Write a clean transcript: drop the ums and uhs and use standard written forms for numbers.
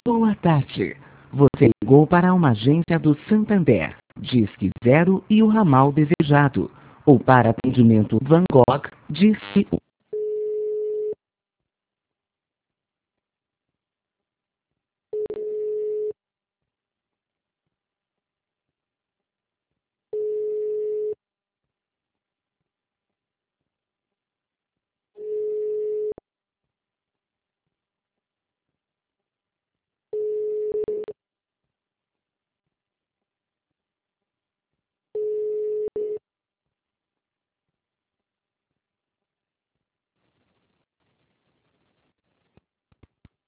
Boa tarde. Você ligou para uma agência do Santander, Disque 0 e o ramal desejado. Ou para atendimento Van Gogh, Disque 1.